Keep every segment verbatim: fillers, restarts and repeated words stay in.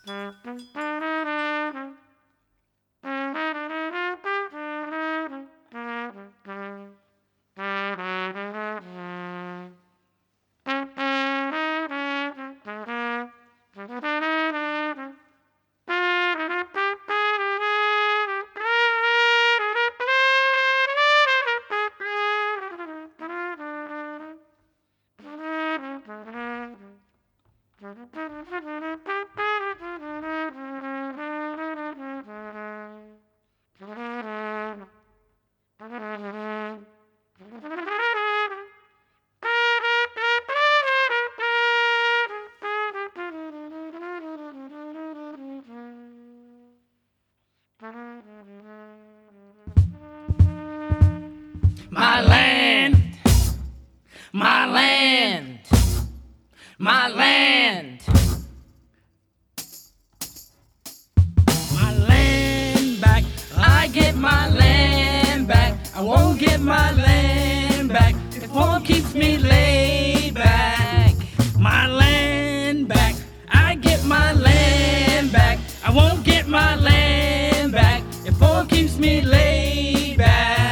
My land, my land, my land, my land back. I get my land back. I won't get my land back. If one keeps me laid back. My land back. I get my land back. I won't get my land back. If one keeps me laid back.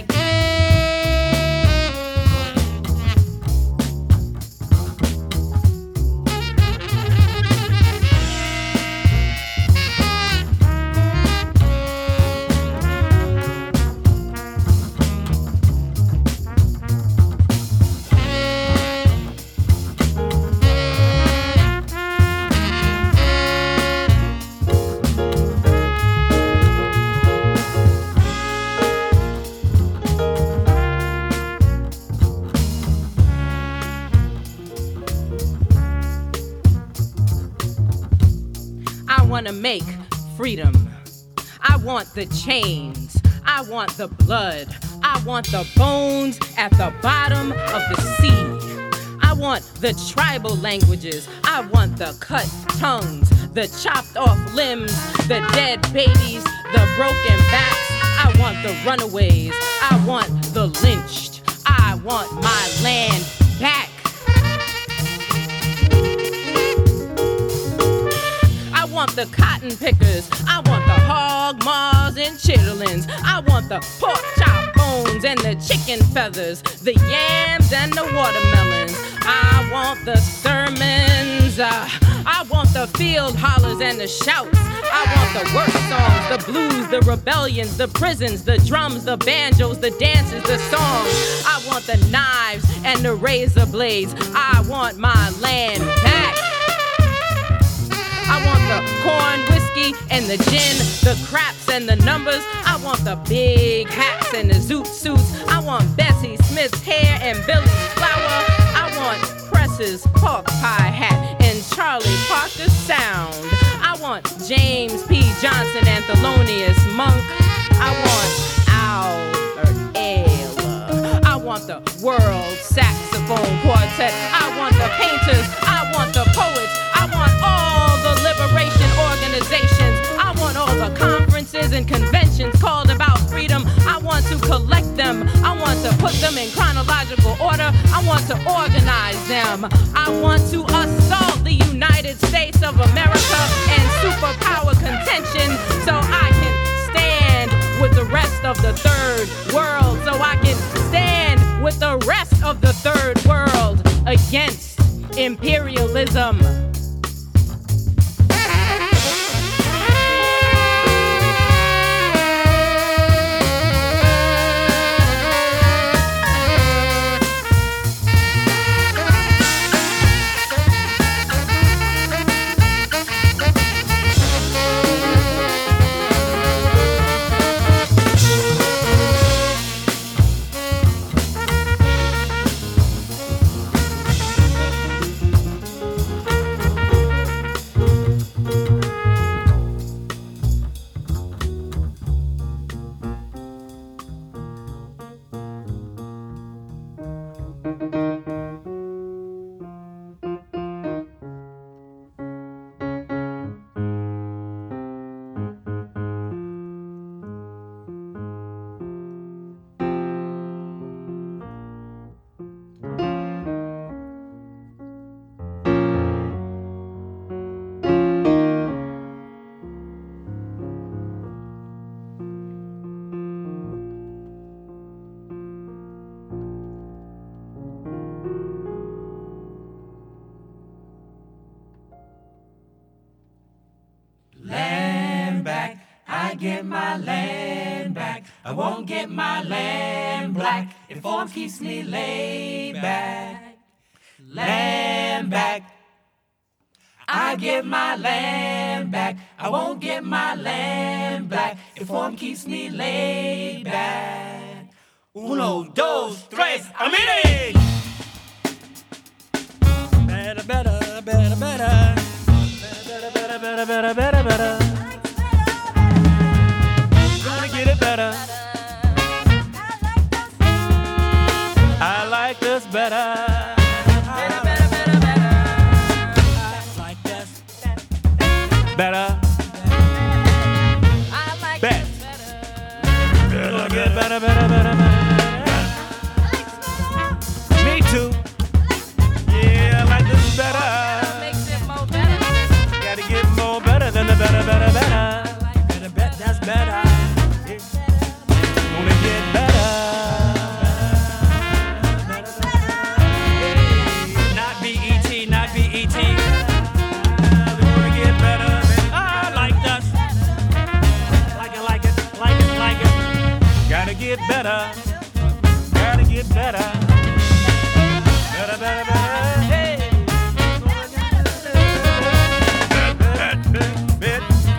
I wanna make freedom. I want the chains. I want the blood. I want the bones at the bottom of the sea. I want the tribal languages. I want the cut tongues, the chopped off limbs, the dead babies, the broken backs. I want the runaways. I want the lynched. I want my land back. I want the cotton pickers. I want the hog maws and chitlins. I want the pork chop bones and the chicken feathers, the yams and the watermelons. I want the sermons. Uh, I want the field hollers and the shouts. I want the work songs, the blues, the rebellions, the prisons, the drums, the banjos, the dances, the songs. I want the knives and the razor blades. I want my land back. I want the corn, whiskey, and the gin, the craps and the numbers. I want the big hats and the zoot suits. I want Bessie Smith's hair and Billy's flour. I want Press's pork pie hat and Charlie Parker's sound. I want James P. Johnson and Thelonious Monk. I want Albert Ayler. I want the World Saxophone Quartet. I want the painters. I want the poets. I want all the liberation organizations. I want all the conferences and conventions called about freedom. I want to collect them. I want to put them in chronological order. I want to organize them. I want to assault the United States of America and superpower contention so I can stand with the rest of the third world. So I can stand with the rest of the third world against imperialism. I get my land back. I won't get my land black if form keeps me laid back. Land back. I get my land back. I won't get my land back if form keeps me laid back. Uno, dos, tres, amire! Better, better, better, better. Better, better, better, better, better, better. Gonna get it better. I like this better. Better. I like Bet. This better. Better, get better, better, better, better. Me too. Yeah, I like this better. Makes it more better. Gotta get more better than the better, better, better. Better bet, that's better. Yeah. Gonna get better. Hey, not B E T, not B E T. Gotta get better, gotta get better, better, better, better, hey. Bet, bet, bet, bet.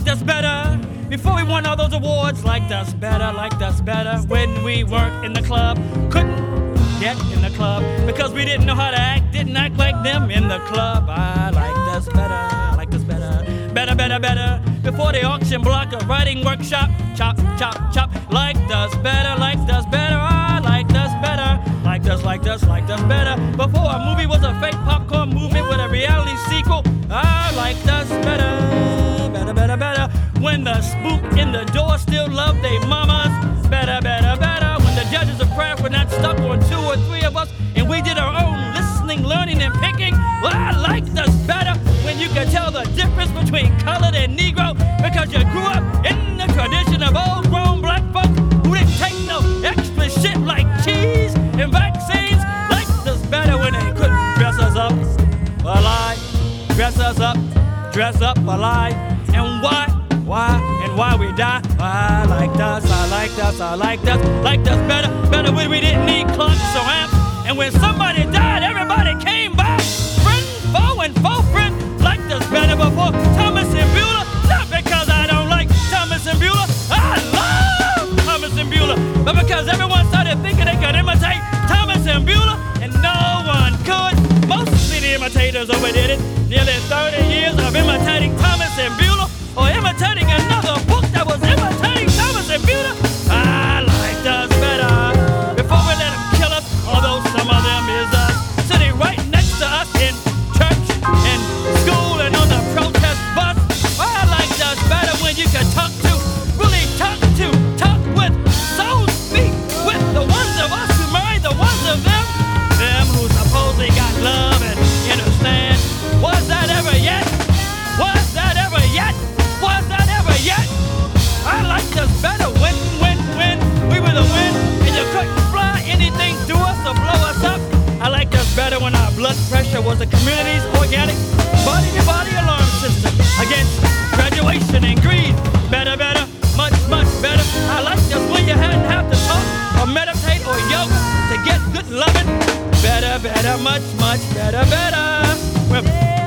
liked us better before we won all those awards. Liked us better, liked us better when we weren't in the club. Couldn't get in the club because we didn't know how to act. Didn't act like them in the club. I liked us better, liked us better, better, better, better. Before the auction block, a writing workshop. Chop, chop, chop. Liked us better, liked us better. I liked us better, liked us, liked us, liked us better. Before a movie was a fake popcorn movement with a reality sequel. I liked us better, better, better, better. When the spook in the door still loved they mamas. Better, better, better. When the judges of craft were not stuck on two or three of us and we did our own listening, learning, and picking. Well, I liked us better when you could tell the difference between colored and Negro because you grew up in the tradition of old grown black folk who didn't take no extra shit like cheese and vaccines. Liked us better when they couldn't dress us up alive. Dress us up, dress up alive. And why, why, and why we die? I liked us, I liked us, I liked us, liked us better, better when we didn't need clocks or amps. And when somebody died, everybody came by. Friend, foe, and foe friend liked us better before Thomas and Beulah. Not because I don't like Thomas and Beulah, I love Thomas and Beulah, but because everyone started thinking they could imitate Thomas and Beulah, and no one could. Mostly the imitators overdid it. Nearly thirty years of imitating Thomas and Beulah, or imitating another book that was imitating Thomas and Beulah. I liked us better before we let them kill us, although some of them is us, sitting right next to us in church and school and on the protest bus. I liked us better when you could talk to, really talk to, talk with, so speak with the ones of us who married the ones of them, them who supposedly got love and understand. Was that ever yet? Was that ever yet? Was that ever yet? I liked us better when, when, when we were the wind and you couldn't fly anything through us or blow us up. I liked us better when our blood pressure was the community's organic body-to-body alarm system against graduation and greed. Better, better, much, much better. I liked us when you hadn't have to talk or meditate or yoga to get good loving. Better, better, much, much better, better. When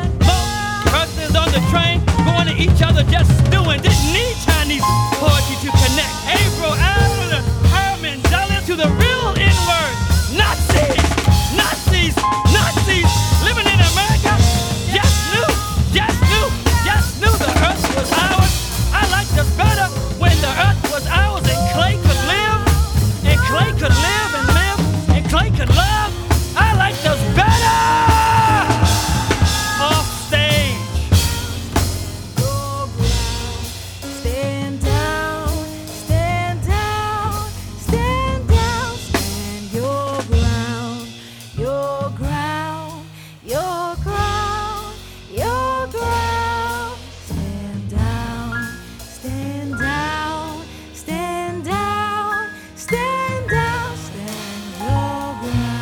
most persons on the train going to each other just doing, didn't need Chinese poetry to connect. April Allen and Herman Dulles to the real N-word. Nazis, Nazis, Nazis living in America. Just knew, just knew, just knew the earth was ours. I liked us better when the earth was ours and clay could live, and clay could live and live, and clay could love. I liked us better off stage. Stand down, stand down, stand down, stand your ground, your ground, your ground, your ground. Stand down, stand down, stand down, stand down, stand your ground.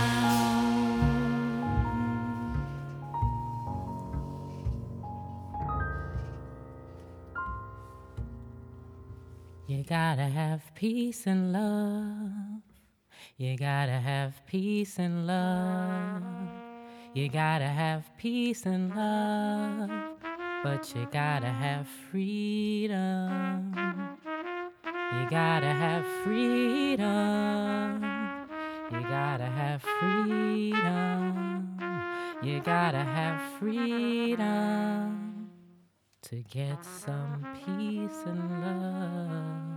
You gotta have peace and love. You gotta have peace and love. You gotta have peace and love. But you gotta have freedom. You gotta have freedom. You gotta have freedom. You gotta have freedom to get some peace and love.